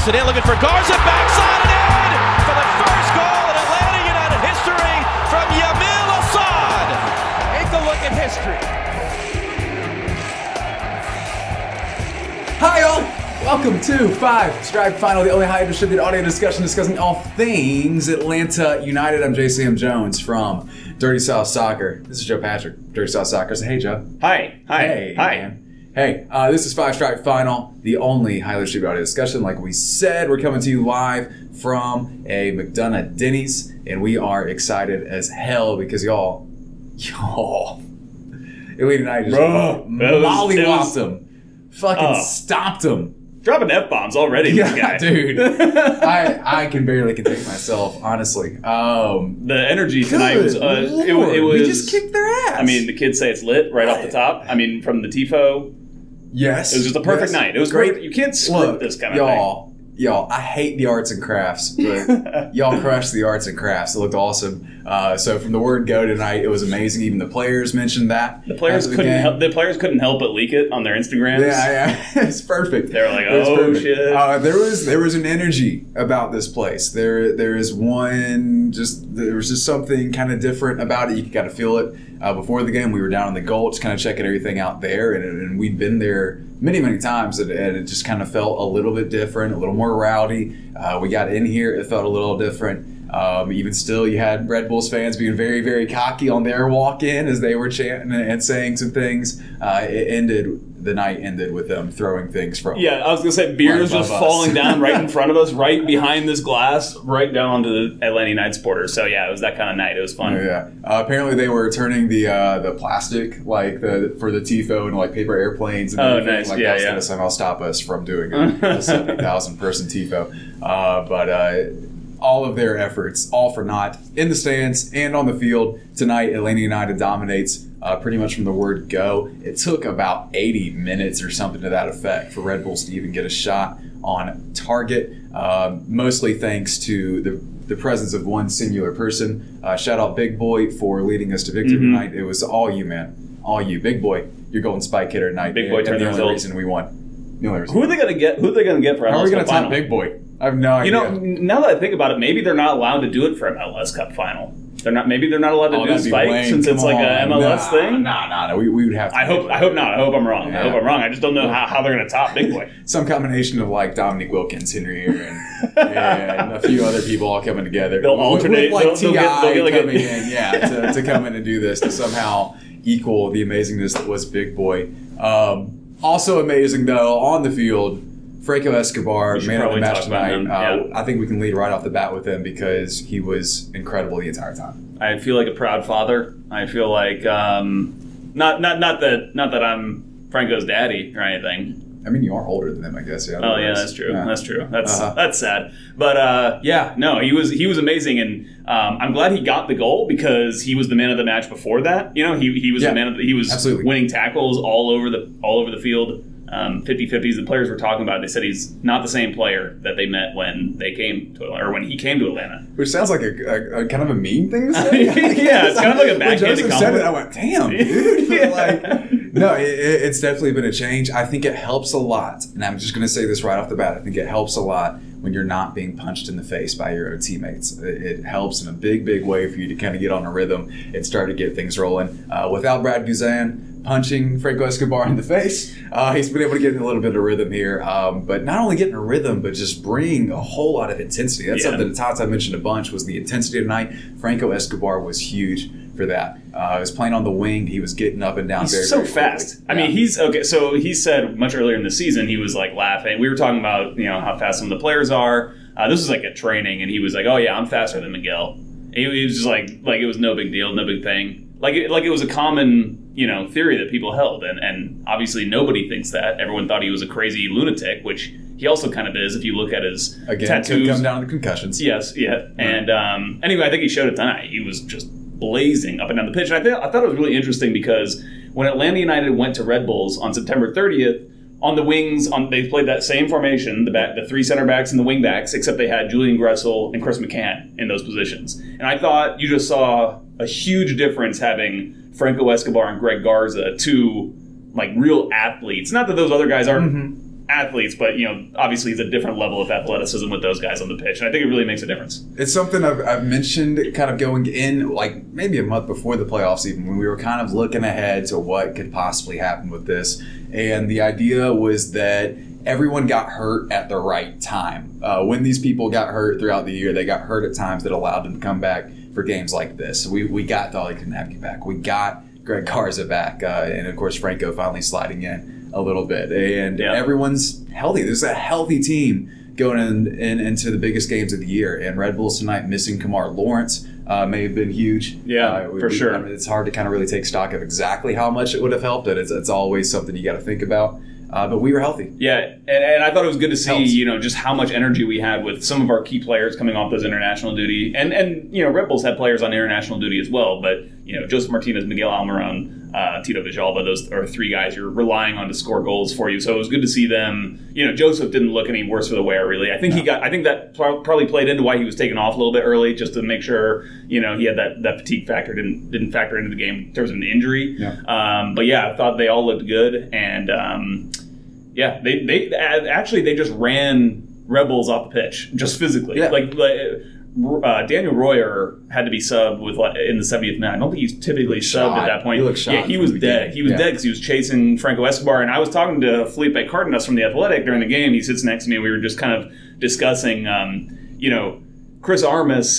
Dumps it in, looking for Garza, backside and in for the first goal in Atlanta United history from Yamil Asad. Take a look at history. Hi all! Welcome to 5 Stripe Final, the only highly distributed audio discussion discussing all things Atlanta United. I'm JCM Jones from Dirty South Soccer. This is Joe Patrick, Dirty South Soccer. Say hey, Joe. Hi. Hey, Hi. Man. Hey, this is 5 Stripe Final, the only highly distributed audio discussion. Like we said, we're coming to you live from a McDonough Denny's, and we are excited as hell because y'all, Atlanta United just mollywopped them. Fucking stopped them. Dropping F-bombs already, Yeah, this guy. dude. I can barely contain myself, honestly. The energy tonight was, it was... We just kicked their ass. I mean, the kids say it's lit right off the top. I mean, from the TIFO. Yes. It was just a perfect night. It was great. You can't script this kind of thing. Y'all, I hate the arts and crafts, but y'all crushed the arts and crafts. It looked awesome. So from the word go tonight, it was amazing. Even the players mentioned that. The players couldn't help but leak it on their Instagrams. Yeah, it's perfect. They were like, "Oh shit!" There was an energy about this place. There was just something kind of different about it. You could kind of feel it. Before the game, we were down in the Gulch, kind of checking everything out there, and we'd been there many times, and it just kind of felt a little bit different, a little more rowdy. We got in here, it felt a little different. Even still, you had Red Bulls fans being very, very cocky on their walk-in as they were chanting and saying some things. The night ended with them throwing things from. Yeah, I was going to say, beers just falling down right in front of us, right behind this glass, right down onto the Atlanta United supporters. So yeah, it was that kind of night. It was fun. Yeah. Apparently they were turning the plastic for the TIFO and like paper airplanes and everything. Nice. Like Yeah, that's going to somehow stop us from doing a 70,000 person TIFO. But all of their efforts, all for naught, in the stands and on the field. Tonight, Atlanta United dominates pretty much from the word go. It took about 80 minutes or something to that effect for Red Bulls to even get a shot on target, mostly thanks to the presence of one singular person. Shout out Big Boy for leading us to victory tonight. It was all you, man. All you. Big Boy, your golden spike hitter tonight. Big Boy turned the only result. reason we won. Who are they going to get? Who are they going to get for MLS Cup final? How are we going to top Big Boy? I have no idea. Now that I think about it, maybe they're not allowed to do it for MLS Cup final. Maybe they're not allowed to do spike since it's like a MLS thing. No. We would have to. I hope not. I hope I'm wrong. I just don't know how they're going to top Big Boy. Some combination of like Dominic Wilkins, Henry Aaron, and a few other people all coming together. They'll alternate. With like T.I. They'll coming in, to come in and do this to somehow equal the amazingness that was Big Boy. Also amazing though on the field. Franco Escobar, man of the match tonight. I think we can lead right off the bat with him because he was incredible the entire time. I feel like a proud father. I feel like not that I'm Franco's daddy or anything. I mean, you are older than him, I guess. Yeah. Oh yeah, that's true. Yeah. That's true. That's sad. But he was amazing, and I'm glad he got the goal because he was the man of the match before that. You know, he was the man of he was absolutely winning tackles all over the field. 50-50s. The players were talking about it. They said he's not the same player that they met when they came to Atlanta, or when he came to Atlanta. Which sounds like a kind of a mean thing to say. Yeah, it's kind of like a backhanded compliment. Said it, I went, damn, dude. No, it's definitely been a change. I think it helps a lot, and I'm just going to say this right off the bat. I think it helps a lot when you're not being punched in the face by your own teammates. It helps in a big way for you to kind of get on a rhythm and start to get things rolling. Without Brad Guzan punching Franco Escobar in the face, he's been able to get in a little bit of rhythm here. But not only getting a rhythm, but just bringing a whole lot of intensity. That's something that Tots I mentioned a bunch was the intensity tonight. Franco Escobar was huge for that. He was playing on the wing. He was getting up and down he's very fast. Quickly. I mean, he's okay. So he said much earlier in the season, he was like laughing. We were talking about how fast some of the players are. This was like a training, and he was like, "Oh yeah, I'm faster than Miguel." He was just like it was no big deal, no big thing. Like it was a common theory that people held, and obviously nobody thinks that. Everyone thought he was a crazy lunatic, which he also kind of is if you look at his tattoos. Come down to the concussions. Yes, yeah. Right. And anyway, I think he showed it tonight. He was just blazing up and down the pitch. And I thought it was really interesting because when Atlanta United went to Red Bulls on September 30th, on the wings, they played that same formation, the three center backs and the wing backs, except they had Julian Gressel and Chris McCann in those positions. And I thought you just saw a huge difference having Franco Escobar and Greg Garza, two like real athletes. Not that those other guys aren't athletes, but obviously it's a different level of athleticism with those guys on the pitch, and I think it really makes a difference. It's something I've mentioned kind of going in, like maybe a month before the playoffs, even when we were kind of looking ahead to what could possibly happen with this, and the idea was that everyone got hurt at the right time. When these people got hurt throughout the year, they got hurt at times that allowed them to come back for games like this. We got Dolly Konecny back. We got Greg Garza back. And, of course, Franco finally sliding in a little bit. And everyone's healthy. There's a healthy team going into the biggest games of the year. And Red Bulls tonight missing Kamar Lawrence may have been huge. Yeah, for sure. I mean, it's hard to kind of really take stock of exactly how much it would have helped. It's always something you got to think about. But we were healthy. Yeah, and I thought it was good to see, just how much energy we had with some of our key players coming off those international duty. And Red Bulls had players on international duty as well. But, Joseph Martinez, Miguel Almiron, Tito Villalba, those are three guys you're relying on to score goals for you. So it was good to see them. Joseph didn't look any worse for the wear, really. I think I think that probably played into why he was taken off a little bit early, just to make sure, he had that fatigue factor, didn't factor into the game in terms of an injury. Yeah. But I thought they all looked good. And, they just ran Red Bulls off the pitch, just physically. Yeah. Like Daniel Royer had to be subbed in the 70th minute. I don't think he's typically subbed at that point. He looked shot. He was dead. He was dead because he was chasing Franco Escobar. And I was talking to Felipe Cardenas from The Athletic during the game. He sits next to me, and we were just kind of discussing, Chris Armas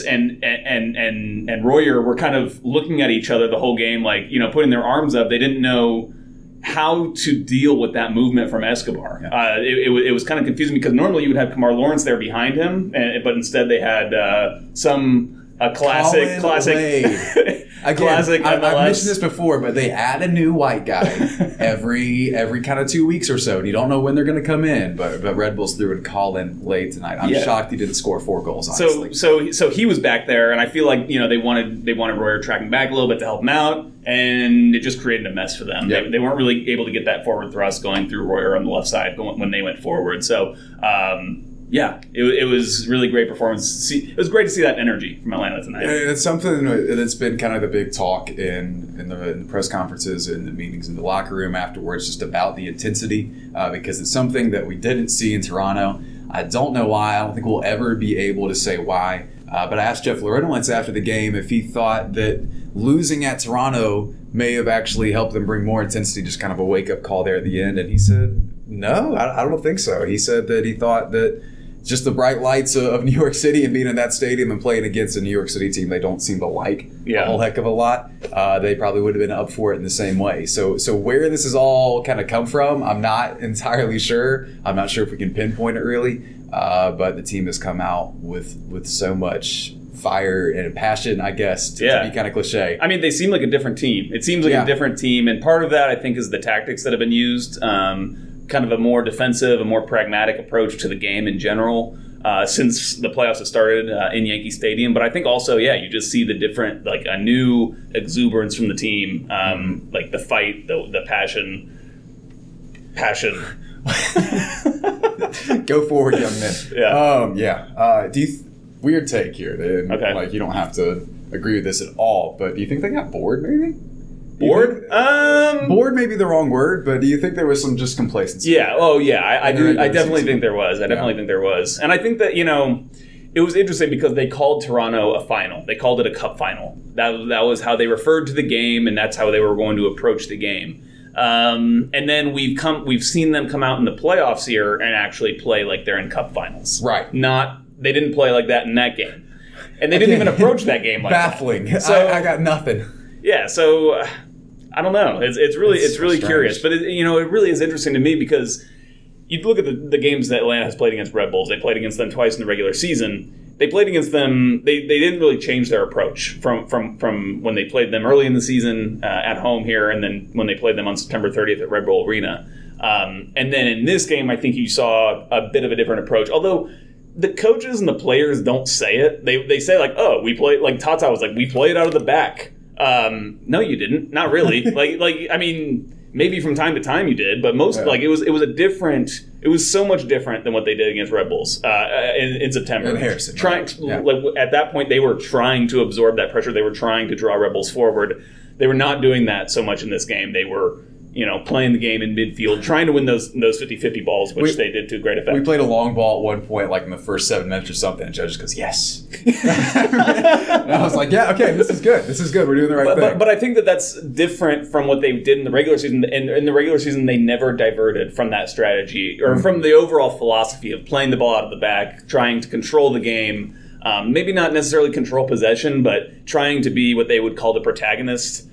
and Royer were kind of looking at each other the whole game, like, putting their arms up. They didn't know how to deal with that movement from Escobar. Yeah. It was kind of confusing because normally you would have Kamar Lawrence there behind him, but instead they had classic Again, classic I've mentioned this before, but they add a new white guy every kind of 2 weeks or so, and you don't know when they're going to come in. But Red Bulls threw in Colin late tonight. I'm shocked he didn't score 4 goals. Honestly, so he was back there, and I feel like they wanted Royer tracking back a little bit to help him out, and it just created a mess for them. Yep. They weren't really able to get that forward thrust going through Royer on the left side when they went forward. So. It was really great performance. It was great to see that energy from Atlanta tonight. And it's something that's been kind of the big talk in the press conferences and the meetings in the locker room afterwards, just about the intensity, because it's something that we didn't see in Toronto. I don't know why. I don't think we'll ever be able to say why. But I asked Jeff Larentowicz after the game if he thought that losing at Toronto may have actually helped them bring more intensity, just kind of a wake-up call there at the end. And he said, no, I don't think so. He said that he thought that just the bright lights of New York City and being in that stadium and playing against a New York City team they don't seem to like a whole heck of a lot, they probably would have been up for it in the same way. So where this has all kind of come from, I'm not entirely sure. I'm not sure if we can pinpoint it really, but the team has come out with so much fire and passion, I guess, to be kind of cliche. I mean, they seem like a different team. It seems like a different team, and part of that, I think, is the tactics that have been used. Kind of a more defensive, a more pragmatic approach to the game in general since the playoffs have started in Yankee Stadium. But I think also, you just see the different, like a new exuberance from the team, like the fight, the passion. Go forward, young men. Weird take here. Okay. Like, you don't have to agree with this at all, but do you think they got bored, maybe? Bored? Bored may be the wrong word, but do you think there was some just complacency? Yeah. Oh, yeah. I do. I definitely think there was. I definitely think there was. And I think that, it was interesting because they called Toronto a final. They called it a cup final. That was how they referred to the game, and that's how they were going to approach the game. And then we've seen them come out in the playoffs here and actually play like they're in cup finals. Right. They didn't play like that in that game. And they didn't even approach that game like baffling. That. So, I got nothing. Yeah, so I don't know. It's really curious, but it really is interesting to me because you look at the games that Atlanta has played against Red Bulls. They played against them twice in the regular season. They played against them. They didn't really change their approach from when they played them early in the season at home here, and then when they played them on September 30th at Red Bull Arena. And then in this game, I think you saw a bit of a different approach. Although the coaches and the players don't say it. They say like, "Oh, we played." Like Tata was like, "We played out of the back." No, you didn't. Not really. I mean, maybe from time to time you did, but most it was so much different than what they did against Red Bulls in September. And Harrison. At that point, they were trying to absorb that pressure. They were trying to draw Red Bulls forward. They were not doing that so much in this game. They were playing the game in midfield, trying to win those 50-50 balls, which they did to great effect. We played a long ball at one point, like in the first 7 minutes or something, and Judge goes, yes. And I was like, yeah, okay, this is good. We're doing the right thing. But I think that's different from what they did in the regular season. In the regular season, they never diverted from that strategy or from the overall philosophy of playing the ball out of the back, trying to control the game. Maybe not necessarily control possession, but trying to be what they would call the protagonist.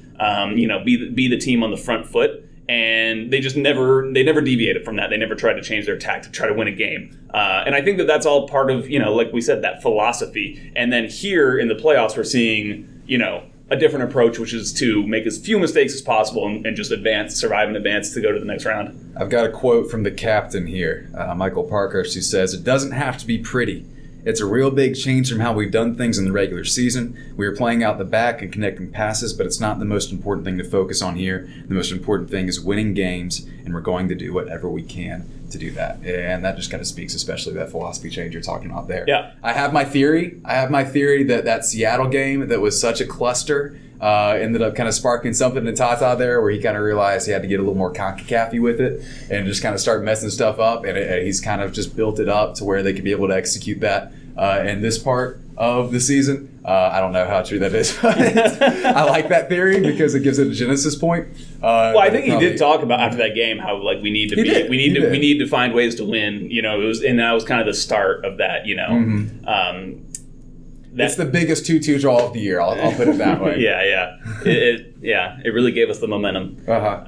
Be the team on the front foot. And they never deviated from that. They never tried to change their tack to try to win a game. And I think that's all part of, like we said, that philosophy. And then here in the playoffs, we're seeing, a different approach, which is to make as few mistakes as possible and just survive and advance to go to the next round. I've got a quote from the captain here, Michael Parkhurst, who says, "It doesn't have to be pretty. It's a real big change from how we've done things in the regular season. We are playing out the back and connecting passes, but it's not the most important thing to focus on here. The most important thing is winning games, and we're going to do whatever we can to do that." And that just kind of speaks especially to that philosophy change you're talking about there. Yeah. I have my theory that Seattle game that was such a cluster ended up kind of sparking something in Tata there, where he kind of realized he had to get a little more CONCACAF-y with it and just kind of start messing stuff up. And he's kind of just built it up to where they could be able to execute that in this part of the season. I don't know how true that is, but I like that theory because it gives it a genesis point. Well, I think he did talk about after that game how we need to find ways to win. That was kind of the start of that. Mm-hmm. It's the biggest 2-2 draw of the year. I'll put it that way. Yeah. It really gave us the momentum.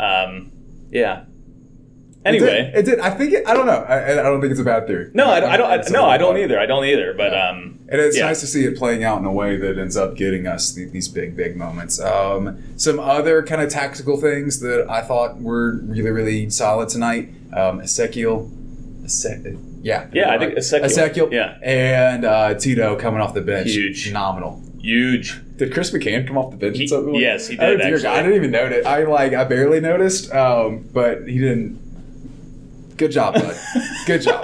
Yeah. Anyway, it did. I think I don't know. I don't think it's a bad theory. No, I don't either. I don't either. But and it's nice to see it playing out in a way that ends up getting us these big moments. Some other kind of tactical things that I thought were really, really solid tonight. Ezekiel. Yeah, I think Ezekiel. Yeah, and Tito coming off the bench. Huge, phenomenal. Huge. Did Chris McCann come off the bench? Yes, he did. Actually, I didn't even notice. I barely noticed. But he didn't. Good job, bud. Good job.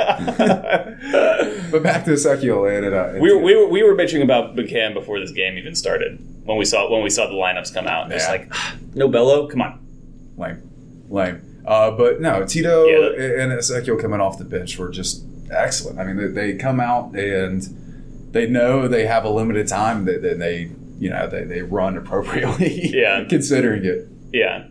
But back to Ezekiel and we were bitching about McCann before this game even started when we saw the lineups come out. Just like no Bello, come on. Lame. But no, Tito and Ezekiel coming off the bench were just excellent. I mean, they come out and they know they have a limited time. That they run appropriately. Yeah, considering it. Yeah.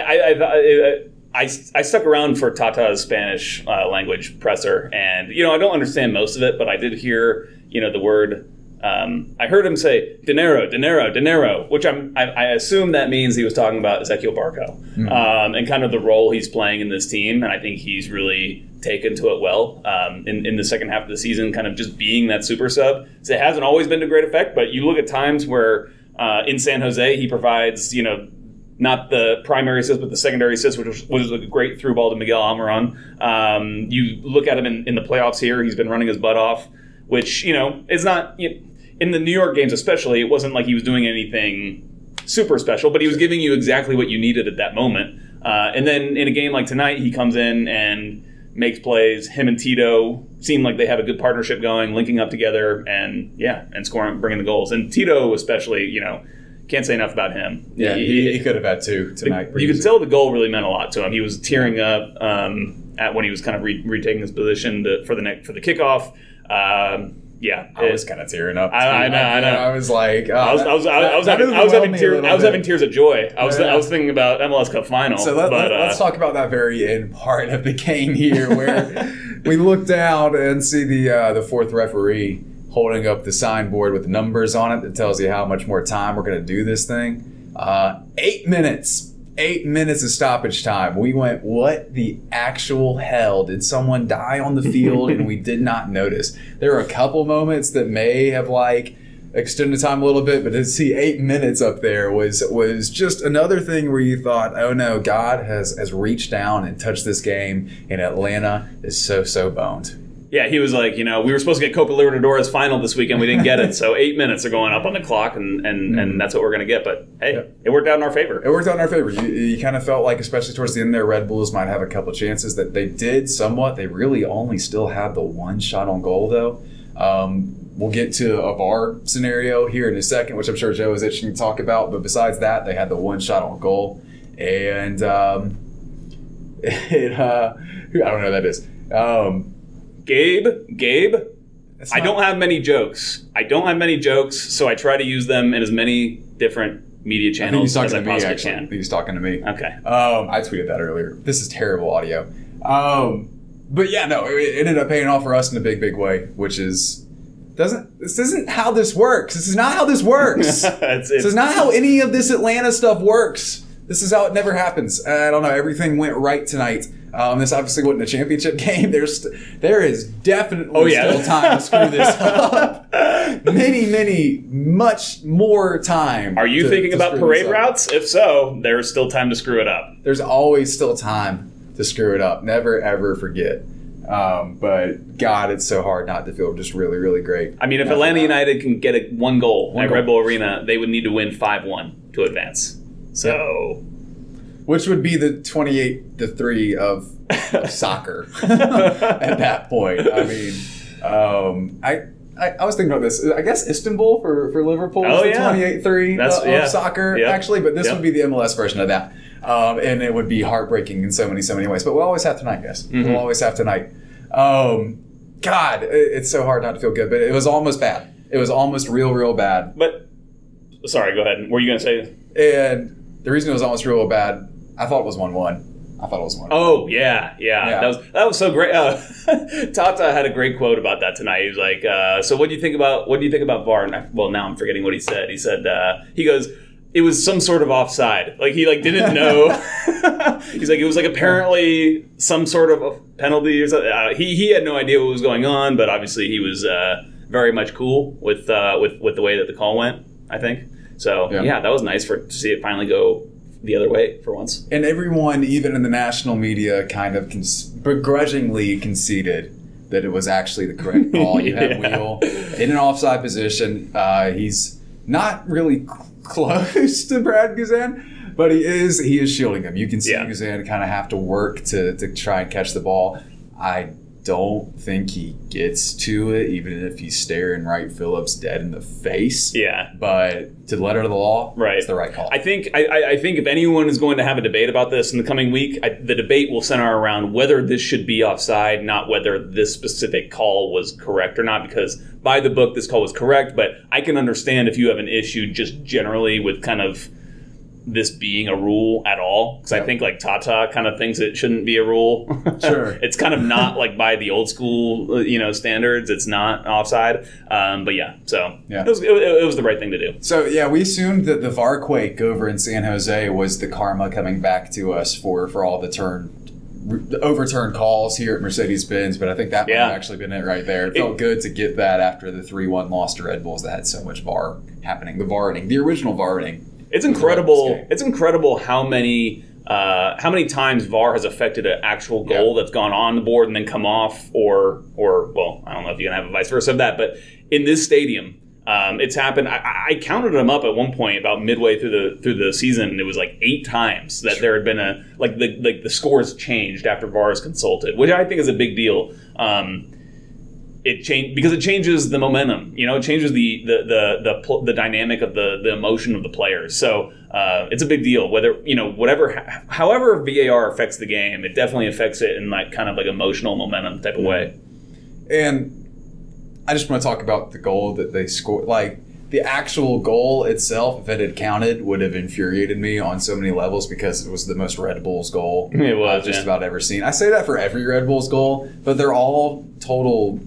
I stuck around for Tata's Spanish language presser, and I don't understand most of it, but I did hear the word. I heard him say dinero, which I assume that means he was talking about Ezequiel Barco and kind of the role he's playing in this team, and I think he's really taken to it well in the second half of the season, kind of just being that super sub. So it hasn't always been to great effect, but you look at times where in San Jose he provides not the primary assist, but the secondary assist, which was a great through ball to Miguel Almiron. You look at him in the playoffs here; he's been running his butt off, which is not in the New York games, especially. It wasn't like he was doing anything super special, but he was giving you exactly what you needed at that moment. And then in a game like tonight, he comes in and makes plays. Him and Tito seem like they have a good partnership going, linking up together, and scoring, bringing the goals. And Tito, especially, can't say enough about him. Yeah, he could have had 2 tonight. You could tell the goal really meant a lot to him. He was tearing up at when he was kind of retaking his position for the kickoff. I was kind of tearing up. I know. I was like, I was having tears of joy. I was thinking about MLS Cup final. So let's talk about that very end part of the game here, where we look down and see the fourth referee holding up the signboard with numbers on it that tells you how much more time we're going to do this thing. 8 minutes. 8 minutes of stoppage time. We went, what the actual hell? Did someone die on the field and we did not notice? There were a couple moments that may have extended time a little bit, but to see 8 minutes up there was just another thing where you thought, oh no, God has reached down and touched this game, and Atlanta is so boned. Yeah, he was like, we were supposed to get Copa Libertadores final this weekend. We didn't get it. So 8 minutes are going up on the clock, and that's what we're going to get. But, hey, It worked out in our favor. It worked out in our favor. You kind of felt like, especially towards the end there, Red Bulls might have a couple of chances that they did somewhat. They really only still had the one shot on goal, though. We'll get to a VAR scenario here in a second, which I'm sure Joe is itching to talk about. But besides that, they had the one shot on goal. And I don't know who that is. Gabe. It's I not- don't have many jokes. So I try to use them in as many different media I think channels he's talking as I to me, possibly actually. I can. think he's talking to me. Okay. I tweeted that earlier. This is terrible audio. But yeah, no, it ended up paying off for us in a big, big way, which is this isn't how this works. This is not how this works. This is not how any of this Atlanta stuff works. This is how it never happens. I don't know. Everything went right tonight. This obviously wasn't a championship game. There is definitely still time to screw this up. Much more time. Are you thinking about screw parade this up. routes? If so, there's still time to screw it up. There's always still time to screw it up. Never, ever forget. But God, it's so hard not to feel just really, really great. I mean, if Atlanta United can get one goal at Red Bull Arena, they would need to win 5-1 to advance. So, which would be the 28-3 of soccer at that point. I mean, I was thinking about this. I guess Istanbul for Liverpool is the 28-3 of soccer, actually, but this would be the MLS version of that. And it would be heartbreaking in so many ways. But we'll always have tonight, guys. Mm-hmm. We'll always have tonight. God, it's so hard not to feel good, but it was almost bad. It was almost real bad. But, sorry, go ahead. What were you going to say? And the reason it was almost real bad, I thought it was 1-1. Oh, yeah. That was so great. Tata had a great quote about that tonight. He was like, so what do you think about VAR? And well, now I'm forgetting what he said. He said, he goes, it was some sort of offside. Like, he didn't know. He's like, it was like apparently some sort of a penalty or something. He had no idea what was going on, but obviously he was very much cool with the way that the call went, I think. So, yeah, that was nice to see it finally go the other way for once. And everyone, even in the national media, kind of begrudgingly conceded that it was actually the correct call. You have Wheel in an offside position. He's not really close to Brad Guzan, but he is shielding him. You can see Guzan kind of have to work to try and catch the ball. I don't think he gets to it, even if he's staring Wright Phillips dead in the face. Yeah. But to the letter of the law, right, it's the right call. I think if anyone is going to have a debate about this in the coming week, the debate will center around whether this should be offside, not whether this specific call was correct or not, because by the book, this call was correct, but I can understand if you have an issue just generally with kind of this being a rule at all, because I think like Tata kind of thinks it shouldn't be a rule. Sure. It's kind of not like by the old school standards, it's not offside. But yeah, so it was the right thing to do. So yeah, we assumed that the VAR quake over in San Jose was the karma coming back to us for all the overturned calls here at Mercedes-Benz, but I think that might have actually been it right there. It felt good to get that after the 3-1 loss to Red Bulls that had so much VAR happening. The original VARing. It's incredible. It's incredible how many times VAR has affected an actual goal that's gone on the board and then come off, or well, I don't know if you can have a vice versa of that, but in this stadium, it's happened. I counted them up at one point about midway through the season, and it was like 8 times that there had been the scores changed after VAR is consulted, which I think is a big deal. It changes the momentum. It changes the dynamic of the emotion of the players. So it's a big deal. However VAR affects the game, it definitely affects it in like kind of like emotional momentum type of way. And I just want to talk about the goal that they scored. Like the actual goal itself, if it had counted, would have infuriated me on so many levels because it was the most Red Bulls goal I've just about ever seen. I say that for every Red Bulls goal, but they're all total.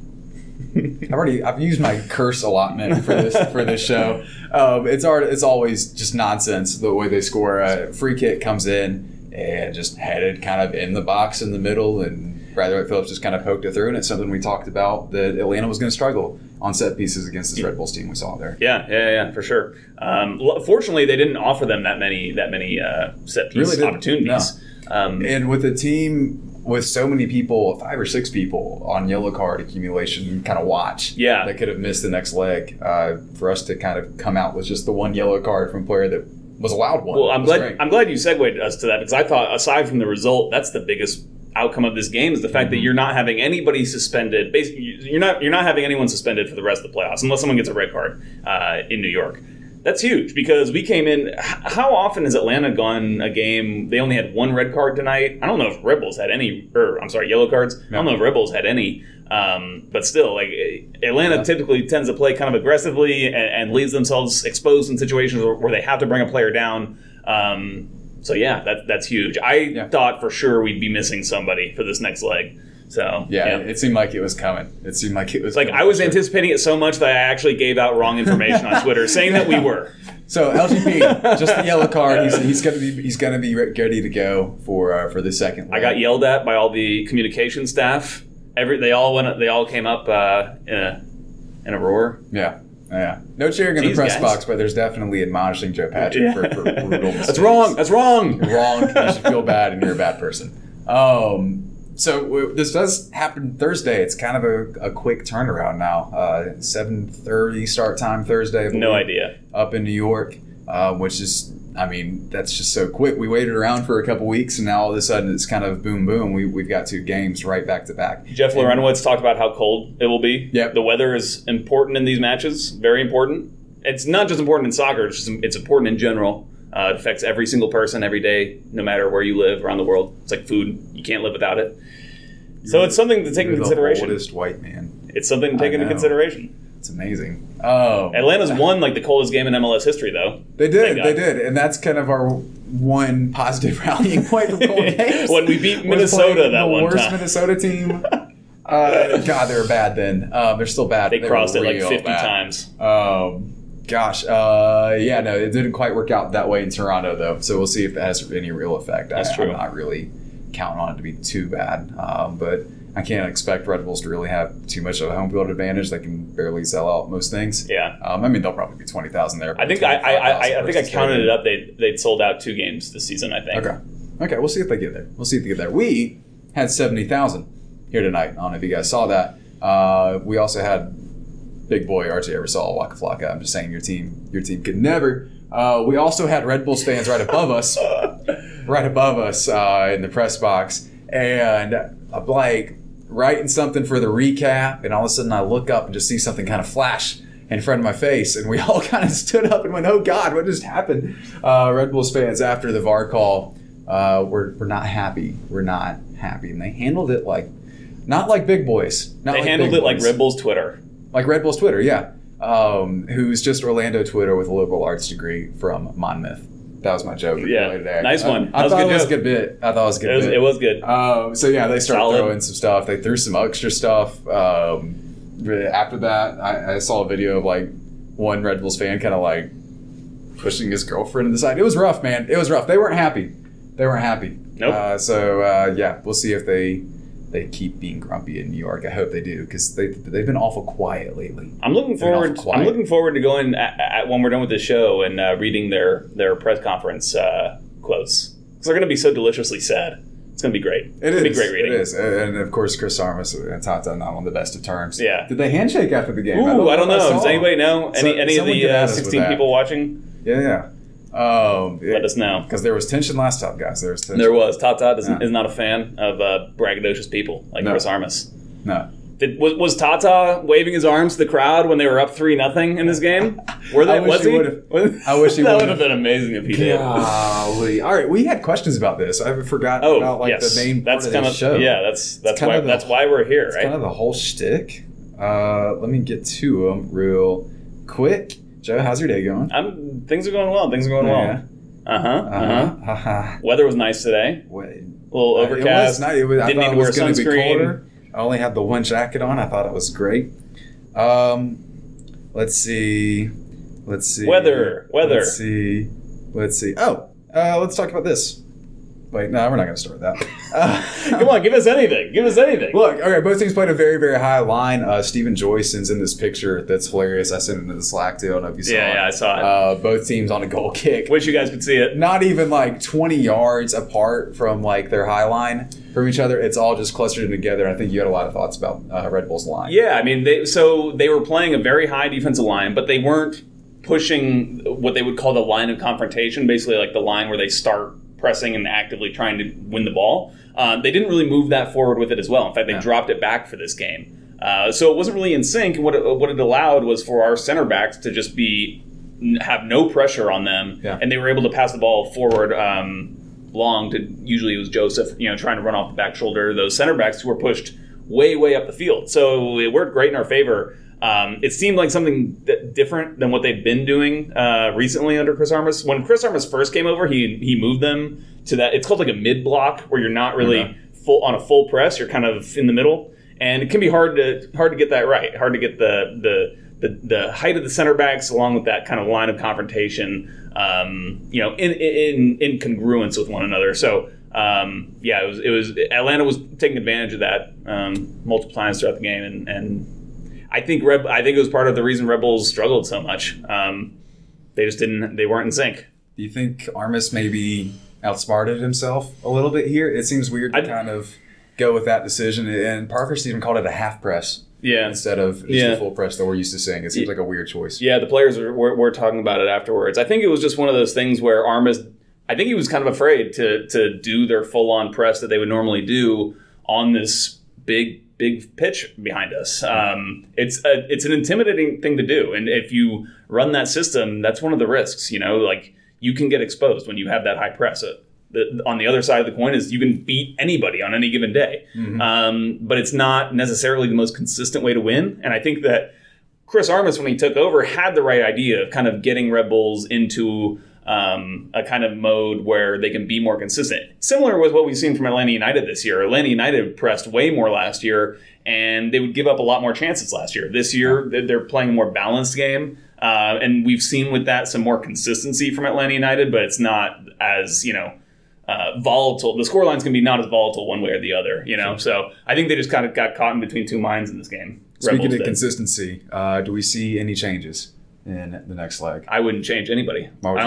I've used my curse allotment for this show. It's always just nonsense the way they score. A free kick comes in and just headed kind of in the box in the middle, and Bradley Phillips just kind of poked it through. And it's something we talked about that Atlanta was going to struggle on set pieces against this Red Bulls team we saw there. Yeah, for sure. Fortunately, they didn't offer them that many set piece opportunities. No. And with a team with so many people, 5 or 6 people on yellow card accumulation kind of watch that could have missed the next leg, for us to kind of come out with just the one yellow card from a player that was allowed one. Well, I'm glad you segued us to that, because I thought aside from the result, that's the biggest outcome of this game is the fact that you're not having anybody suspended. Basically, you're not having anyone suspended for the rest of the playoffs unless someone gets a red card in New York. That's huge because we came in. How often has Atlanta gone a game? They only had one red card tonight. I don't know if Red Bulls had any, yellow cards. I don't know if Red Bulls had any. But still, like Atlanta typically tends to play kind of aggressively and leaves themselves exposed in situations where they have to bring a player down. So that's huge. I thought for sure we'd be missing somebody for this next leg. So it seemed like it was coming. It seemed like it was like I was anticipating it so much that I actually gave out wrong information on Twitter, saying that we were. So LGP, just the yellow card. He's gonna be ready to go for the second leg. I got yelled at by all the communication staff. They all came up in a roar. Yeah. No cheering in the press box, but there's definitely admonishing Joe Patrick for brutal mistakes. That's wrong. That's wrong. You're wrong. You should feel bad, and you're a bad person. So this does happen Thursday. It's kind of a quick turnaround now. 7:30 start time Thursday. No idea. Up in New York, which is, that's just so quick. We waited around for a couple weeks, and now all of a sudden it's kind of boom, boom. We've got 2 games right back to back. Jeff Lorenowitz talked about how cold it will be. Yep. The weather is important in these matches. Very important. It's not just important in soccer. It's important in general. It affects every single person every day, no matter where you live around the world. It's like food. You can't live without it. So it's something to take into consideration. The oldest white man. It's something to take into consideration. It's amazing. Atlanta's won like the coldest game in MLS history, though. They did, and that's kind of our one positive rallying point from cold games. When we beat Minnesota that one time. The worst Minnesota team. God, they were bad then. They're still bad. They crossed it like 50 times. It didn't quite work out that way in Toronto, though. So we'll see if that has any real effect. That's true. I'm not really counting on it to be too bad, but I can't expect Red Bulls to really have too much of a home field advantage. They can barely sell out most things. Yeah. They'll probably be 20,000 there. I think I counted it up. They'd sold out 2 games this season, I think. Okay. We'll see if they get there. We had 70,000 here tonight. I don't know if you guys saw that. We also had big boy RJ Eversol, Waka Flocka. I'm just saying your team could never. We also had Red Bulls fans right above us in the press box, and I'm like writing something for the recap, and all of a sudden I look up and just see something kind of flash in front of my face, and we all kind of stood up and went, "Oh God, what just happened?" Red Bulls fans after the VAR call, we're not happy. We're not happy, and they handled it not like big boys. They handled it like Red Bulls Twitter. Like Red Bulls Twitter, yeah. Who's just Orlando Twitter with a liberal arts degree from Monmouth. That was my joke. Yeah, there. Nice one. I thought it was a good bit. It was good. They started throwing some stuff. They threw some extra stuff. After that, I saw a video of one Red Bulls fan kind of pushing his girlfriend to the side. It was rough, man. It was rough. They weren't happy. Nope. We'll see if they keep being grumpy in New York. I hope they do, because they've been awful quiet lately. I'm looking forward to going when we're done with this show and reading their press conference quotes, because they're going to be so deliciously sad. It's going to be great. It's going to be great reading. It is, and of course Chris Armas and Tata not on the best of terms. Yeah. Did they handshake after the game? Ooh, I don't know. Does anybody know? Any of the 16 people watching? Yeah. Let us know, because there was tension last time, guys. There was tension. There was. Tata is not a fan of braggadocious people like Chris Armas. No. Was Tata waving his arms to the crowd when they were up 3-0 in this game? Were they? I wish he would have. That would have been amazing if he did. Golly. All right, we had questions about this. I forgot about the main part of the show. Yeah, that's why we're here, right? That's kind of the whole shtick. Let me get to them real quick. Joe, how's your day going? Things are going well. Weather was nice today. A little overcast. It was nice. I thought it was going to be colder. I only had the one jacket on. I thought it was great. Let's see. Weather. Let's see. Oh, let's talk about this. Wait, no, we're not going to start with that. Come on, give us anything. Look, okay, both teams played a very, very high line. Stephen Joy sends in this picture that's hilarious. I sent it into the Slack, too. I don't know if you saw it. Yeah, I saw it. Both teams on a goal kick. Wish you guys could see it. Not even 20 yards apart from their high line from each other. It's all just clustered together. I think you had a lot of thoughts about Red Bull's line. Yeah, they were playing a very high defensive line, but they weren't pushing what they would call the line of confrontation, basically the line where they start pressing and actively trying to win the ball. They didn't really move that forward with it as well. In fact, they dropped it back for this game. So it wasn't really in sync. What it allowed was for our center backs to just be have no pressure on them, and they were able to pass the ball forward long to, usually it was Joseph, trying to run off the back shoulder. Those center backs who were pushed way up the field. So it worked great in our favor. It seemed like something different than what they've been doing recently under Chris Armas. When Chris Armas first came over, he moved them to that. It's called like a mid block, where you're not really on a full press. You're kind of in the middle, and it can be hard to get that right. Hard to get the height of the center backs along with that kind of line of confrontation, in congruence with one another. So. It was Atlanta was taking advantage of that multiple times throughout the game, and I think it was part of the reason Red Bulls struggled so much. They weren't in sync. Do you think Armas maybe outsmarted himself a little bit here? It seems weird to kind of go with that decision, and Parker Steven called it a half press. Instead of just a full press that we're used to seeing. It seems like a weird choice. Yeah, the players were talking about it afterwards. I think it was just one of those things where Armas, I think he was kind of afraid to do their full-on press that they would normally do on this big pitch behind us. It's an intimidating thing to do, and if you run that system, that's one of the risks. Like you can get exposed when you have that high press. On the other side of the coin is you can beat anybody on any given day, but it's not necessarily the most consistent way to win. And I think that Chris Armas, when he took over, had the right idea of kind of getting Red Bulls into a kind of mode where they can be more consistent. Similar with what we've seen from Atlanta United this year. Atlanta United pressed way more last year, and they would give up a lot more chances last year. This year, they're playing a more balanced game, and we've seen with that some more consistency from Atlanta United, but it's not as, volatile. The scorelines can be not as volatile one way or the other, So I think they just kind of got caught in between two minds in this game. Speaking of consistency, do we see any changes in the next leg? I wouldn't change anybody.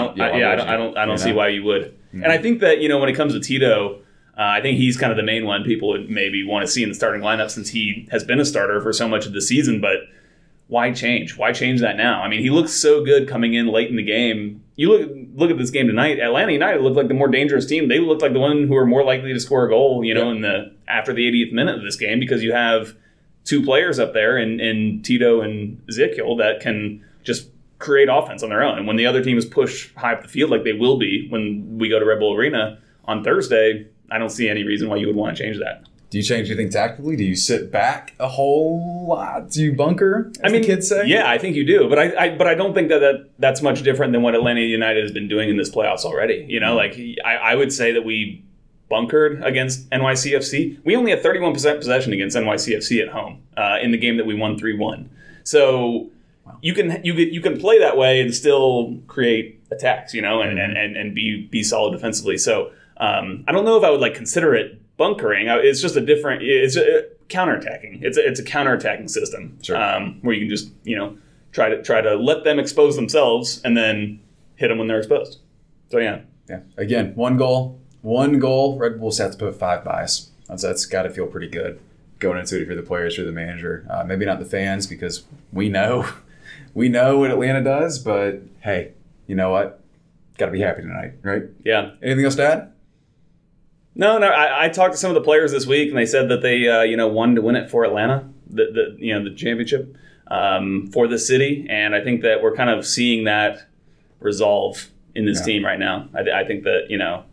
I don't see why you would. And I think that when it comes to Tito, I think he's kind of the main one people would maybe want to see in the starting lineup, since he has been a starter for so much of the season. But why change? Why change that now? I mean, he looks so good coming in late in the game. You look at this game tonight. Atlanta United looked like the more dangerous team. They looked like the one who were more likely to score a goal. After the 80th minute of this game, because you have two players up there in Tito and Ezekiel that can just create offense on their own. And when the other team is pushed high up the field, like they will be when we go to Red Bull Arena on Thursday, I don't see any reason why you would want to change that. Do you change anything tactically? Do you sit back a whole lot? Do you bunker, as the kids say? Yeah, I think you do. But I don't think that's much different than what Atlanta United has been doing in this playoffs already. I would say that we bunkered against NYCFC. We only had 31% possession against NYCFC at home in the game that we won 3-1. So you can play that way and still create attacks, and be solid defensively. So I don't know if I would consider it bunkering. It's just it's a counterattacking. It's a counterattacking system, sure. Where you can just try to let them expose themselves and then hit them when they're exposed. So yeah. Again, one goal. Red Bulls have to put 5 buys. That's got to feel pretty good going into it if you're the players or the manager. Maybe not the fans, because we know what Atlanta does. But hey, you know what? Got to be happy tonight, right? Yeah. Anything else to add? No. I talked to some of the players this week, and they said that they wanted to win it for Atlanta, the championship for the city, and I think that we're kind of seeing that resolve in this team right now. I think that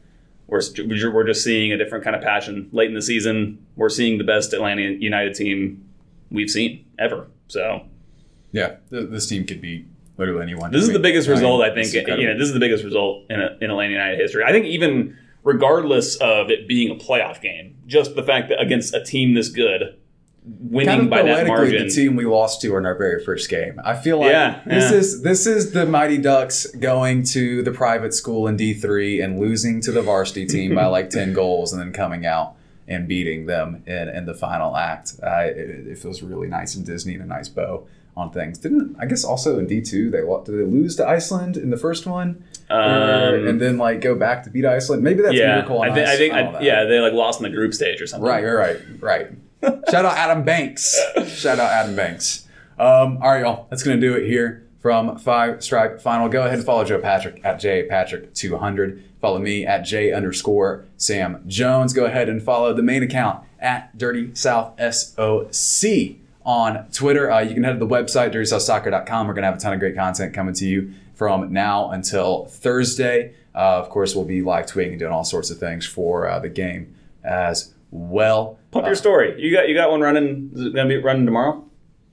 we're just seeing a different kind of passion late in the season. We're seeing the best Atlanta United team we've seen ever. So yeah, this team could beat literally anyone. This is the biggest result, I think. This is the biggest result in Atlanta United history. I think even regardless of it being a playoff game, just the fact that against a team this good, winning by that margin. The team we lost to in our very first game. I feel like this is the Mighty Ducks going to the private school in D3 and losing to the varsity team by 10 goals and then coming out and beating them in the final act. It feels really nice in Disney and a nice bow on things. I guess also in D2 did they lose to Iceland in the first one? And then go back to beat Iceland? Maybe that's Miracle on Ice. They lost in the group stage or something. Right. Shout out Adam Banks. All right, y'all. That's going to do it here from 5 Stripe Final. Go ahead and follow Joe Patrick at JPatrick200. Follow me at J_Sam Jones. Go ahead and follow the main account at Dirty South SOC on Twitter. You can head to the website, dirtysouthsoccer.com. We're going to have a ton of great content coming to you from now until Thursday. Of course, we'll be live tweeting and doing all sorts of things for the game as well. Pump your story. You got one running. Is it going to be running tomorrow?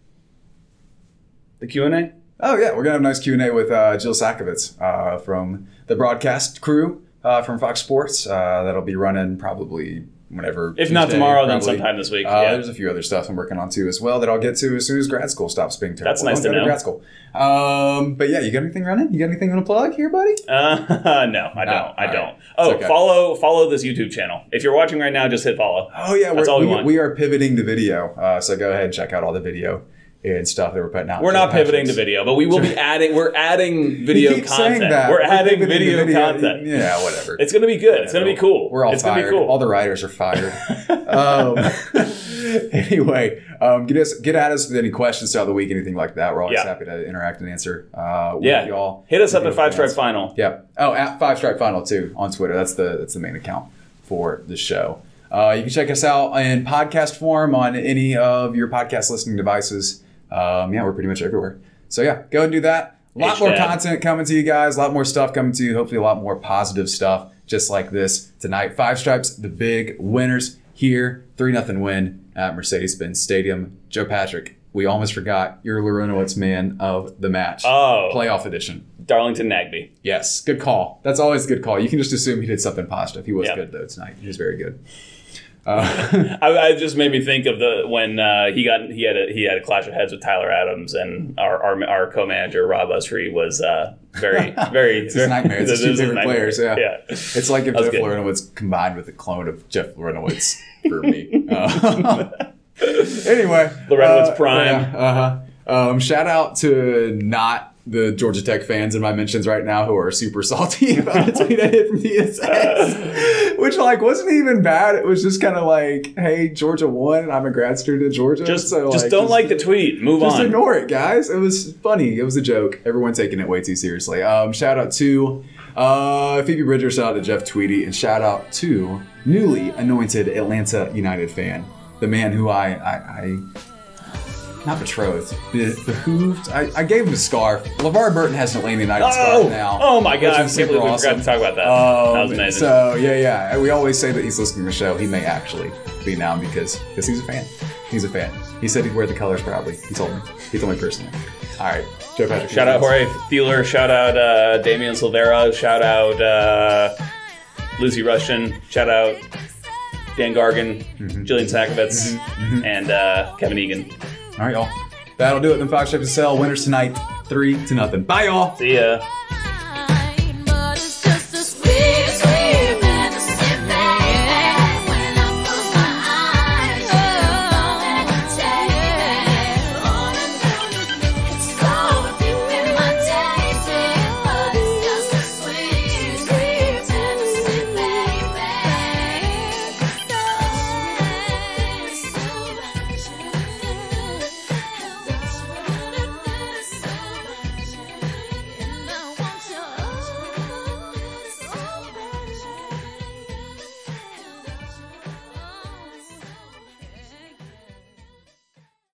The Q&A? Oh, yeah. We're going to have a nice Q&A with Jill Sakovitz from the broadcast crew from Fox Sports. That'll be running probably whenever. If not tomorrow, then sometime this week. There's a few other stuff I'm working on too as well that I'll get to as soon as grad school stops being terrible. That's nice to know. Grad school. But yeah, you got anything running? You got anything you want to plug here, buddy? No, I don't. I don't. Oh, okay. Follow this YouTube channel. If you're watching right now, just hit follow. Oh yeah, that's all we want. We are pivoting to video, so go ahead and check out all the video and stuff that we're putting out. We're not pivoting to video, but we will be adding. We're adding video content. We're adding video content. Yeah, whatever. It's going to be good. It's going to be cool. We're all it's fired. Gonna be cool. All the writers are fired. Anyway, get at us with any questions throughout the week, anything like that. We're always happy to interact and answer with y'all. Hit us up at Five Stripe Final. Yeah. Oh, at Five Stripe Final too on Twitter. That's the main account for the show. You can check us out in podcast form on any of your podcast listening devices. We're pretty much everywhere. So yeah, go and do that. A lot more content coming to you guys. A lot more stuff coming to you. Hopefully a lot more positive stuff just like this tonight. Five Stripes, the big winners here. 3-0 win at Mercedes-Benz Stadium. Joe Patrick, we almost forgot your Larunowitz man of the match. Oh. Playoff edition. Darlington Nagbe. Yes, good call. That's always a good call. You can just assume he did something positive. He was good though tonight. He was very good. I just made me think of when he had a clash of heads with Tyler Adams, and our co-manager Rob Usry was very it's his nightmare. It's his two favorite players. Yeah. It's like if Jeff Larunowitz combined with a clone of Jeff Larunowitz for me. Anyway, Larunowitz prime. Shout out to not the Georgia Tech fans in my mentions right now who are super salty about a tweet I hit from DSS, which wasn't even bad. It was just kind of like, hey, Georgia won, and I'm a grad student at Georgia. Just don't like the tweet. Move on. Just ignore it, guys. It was funny. It was a joke. Everyone taking it way too seriously. Shout out to Phoebe Bridger, shout out to Jeff Tweedy, and shout out to newly anointed Atlanta United fan, the man who I not betrothed, behooved. I gave him a scarf. LeVar Burton has an Atlanta United scarf now. Oh my God, I can't believe we forgot to talk about that. That was amazing. So yeah. We always say that he's listening to the show. He may actually be now because he's a fan. He's a fan. He said he'd wear the colors proudly. He told me personally. All right, Joe Patrick. Shout out Jorge Thieler. Shout out Damian Silvera. Shout out Lucy Rushton. Shout out Dan Gargan, Jillian Sakovitz, and Kevin Egan. All right, y'all. That'll do it. Then Fox Stripes to sell. Winners tonight, 3-0. Bye, y'all. See ya.